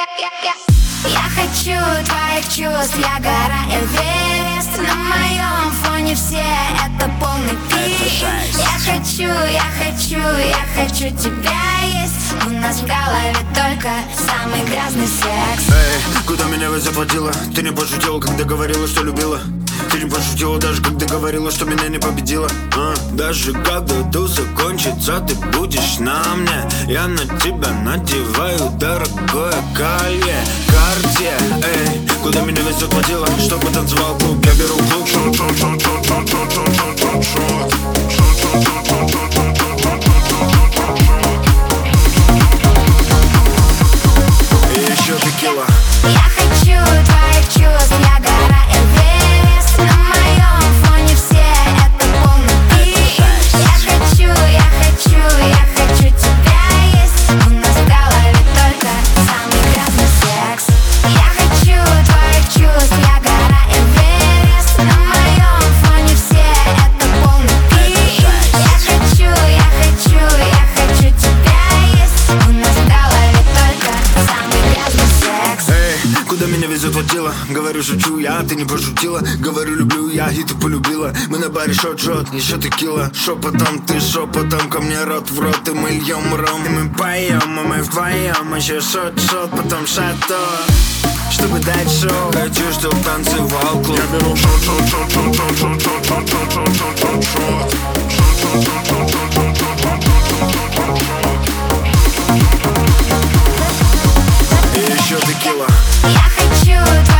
Я хочу твоих чувств, я гора Эверест. На моем фоне все это полный пиздец. Я хочу тебя есть. У нас в голове только самый грязный секс. Эй, куда меня вы заплатила? Ты не пошутила, когда говорила, что любила. Ты не пошутила даже, когда говорила, что меня не победила. Даже когда туз закончится, ты будешь на мне. Я на тебя надеваю дорогое колье Cartier. Эй, куда меня везет водила? Чтобы танцевал клуб, я беру клуб. И еще текила. Я хочу твоих чувств, я гора Эверест. На моем фоне все это полный пиздец. Я хочу тебя есть. У нас в голове только самый грязный секс. Я хочу твоих чувств, я гора Эверест. На моем фоне все это полный пиздец. Я хочу тебя есть. У нас в голове только самый грязный секс. Эй, куда меня везет водила? Говорю, шучу я, ты не пошутила. Говорю, люблю я, и ты полюбила. Мы на баре шот-шот, еще текила. Шепотом, ты шепотом, ко мне рот в рот. И мы льем ром, и мы поем, и мы вдвоем. Еще шот-шот, потом шато, чтобы дать шоу. Хочу, чтоб танцевал клуб. Я беру и еще текила. Я хочу